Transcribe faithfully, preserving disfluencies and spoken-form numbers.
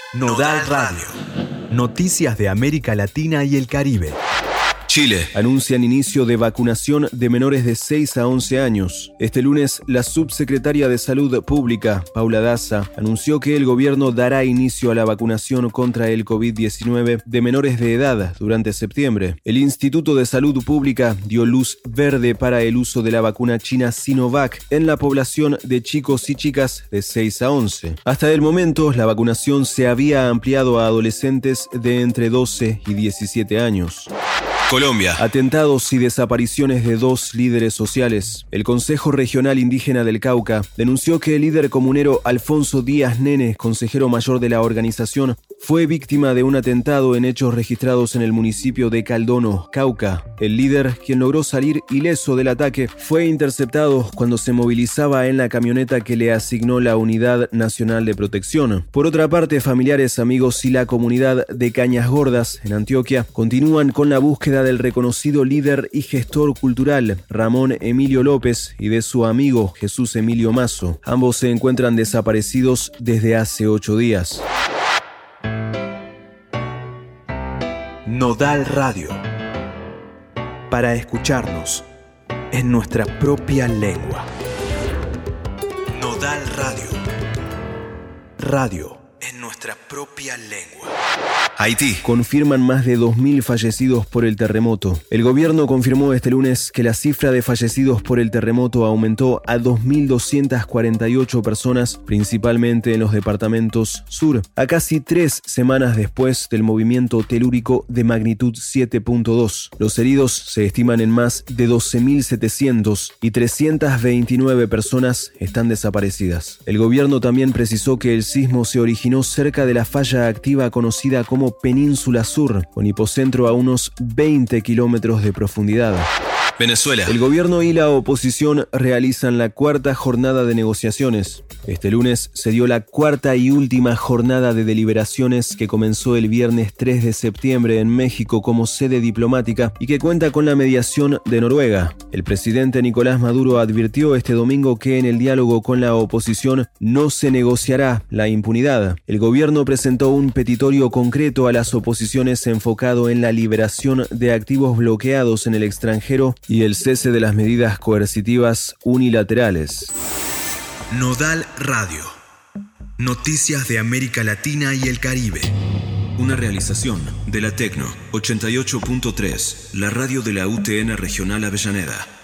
Nodal Radio. Noticias de América Latina y el Caribe. Chile. Anuncian inicio de vacunación de menores de seis a once años. Este lunes, la subsecretaria de Salud Pública, Paula Daza, anunció que el gobierno dará inicio a la vacunación contra el covid diecinueve de menores de edad durante septiembre. El Instituto de Salud Pública dio luz verde para el uso de la vacuna china Sinovac en la población de chicos y chicas de seis a once. Hasta el momento, la vacunación se había ampliado a adolescentes de entre doce y diecisiete años. Colombia. Atentados y desapariciones de dos líderes sociales. El Consejo Regional Indígena del Cauca denunció que el líder comunero Alfonso Díaz Nene, consejero mayor de la organización, fue víctima de un atentado en hechos registrados en el municipio de Caldono, Cauca. El líder, quien logró salir ileso del ataque, fue interceptado cuando se movilizaba en la camioneta que le asignó la Unidad Nacional de Protección. Por otra parte, familiares, amigos y la comunidad de Cañas Gordas, en Antioquia, continúan con la búsqueda del reconocido líder y gestor cultural Ramón Emilio López y de su amigo Jesús Emilio Mazo. Ambos se encuentran desaparecidos desde hace ocho días. Nodal Radio. Para escucharnos en nuestra propia lengua. Nodal Radio. Radio en nuestra propia lengua. Haití. Confirman más de dos mil fallecidos por el terremoto. El gobierno confirmó este lunes que la cifra de fallecidos por el terremoto aumentó a dos mil doscientas cuarenta y ocho personas, principalmente en los departamentos sur, a casi tres semanas después del movimiento telúrico de magnitud siete punto dos. Los heridos se estiman en más de doce mil setecientos y trescientas veintinueve personas están desaparecidas. El gobierno también precisó que el sismo se originó cerca de la falla activa conocida como Península Sur, con hipocentro a unos veinte kilómetros de profundidad. Venezuela. El gobierno y la oposición realizan la cuarta jornada de negociaciones. Este lunes se dio la cuarta y última jornada de deliberaciones que comenzó el viernes tres de septiembre en México como sede diplomática y que cuenta con la mediación de Noruega. El presidente Nicolás Maduro advirtió este domingo que en el diálogo con la oposición no se negociará la impunidad. El gobierno presentó un petitorio concreto a las oposiciones enfocado en la liberación de activos bloqueados en el extranjero y el cese de las medidas coercitivas unilaterales. Nodal Radio. Noticias de América Latina y el Caribe. Una realización de la Tecno ochenta y ocho punto tres, la radio de la U T N Regional Avellaneda.